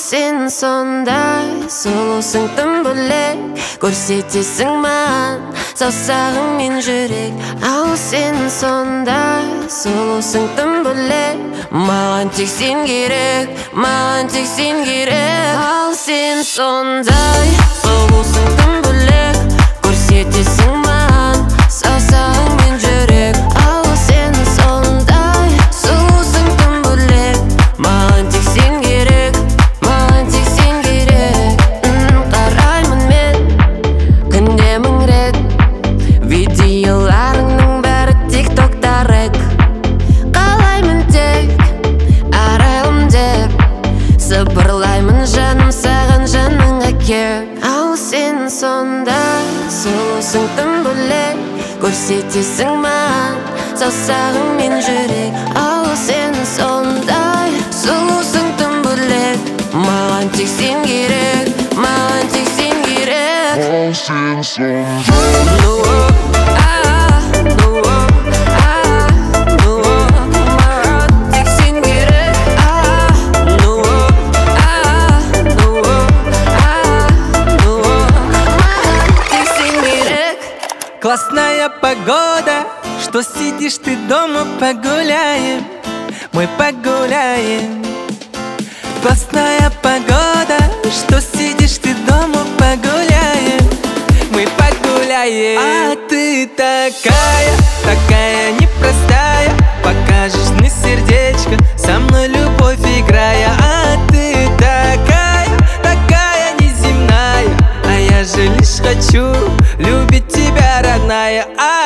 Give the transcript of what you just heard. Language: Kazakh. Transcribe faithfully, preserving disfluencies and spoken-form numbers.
сен сондай сұлусың тым бөлек, көрсетесің маған саусағыңмен жүрек. Ау сен сондай сұлусың тым бөлек, маған тек сен керек, маған тек сен керек. Ау сен сондай сұлусың тым бөлек, көрсетесің маған саусағыңмен жүрек. Ау сен сондай сұлусың тым бөлек, маған тек сен керек, маған тек сен керек. Қараймын мен күнде мың рет видеоларыңның бәрі тик-токта рэк. Қалаймын тек арайлым деп, сыбырлаймын жаным саған жаныңа кеп. Ау сен сондай сұлусың тым бөлек, көрсетесің маған саусағыңмен жүрек. Ау сен сондай сұлусың тым бөлек, маған тек сен керек, маған тек сен керек. Ау сен сондай Классная погода, что сидишь ты дома, погуляем, мы погуляем. Классная погода, что сидишь ты дома, погуляем, мы погуляем. А ты такая, такая непростая, покажешь мне сердечко, со мной любовь играя. А ты такая, такая неземная, а я же лишь хочу любить тебя, родная.